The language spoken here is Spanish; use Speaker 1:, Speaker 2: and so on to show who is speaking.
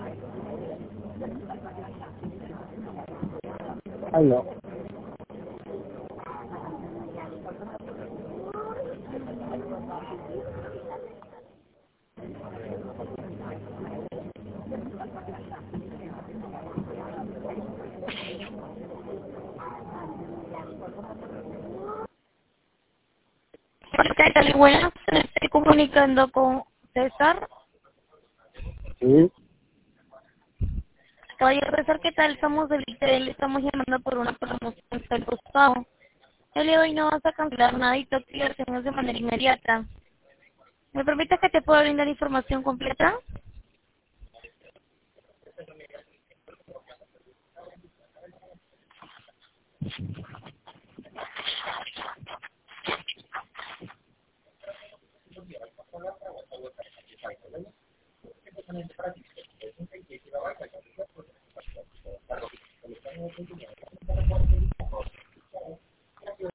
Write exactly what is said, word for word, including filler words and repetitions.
Speaker 1: Aló.
Speaker 2: ¿Qué tal? Buenas, me estoy comunicando con César.
Speaker 1: Sí,
Speaker 2: Oye, César, ¿qué tal? Somos del I T L, estamos llamando por una promoción del costado. El día de hoy no vas a cancelar nada y tu activación es de manera inmediata. ¿Me permites que te pueda brindar información completa?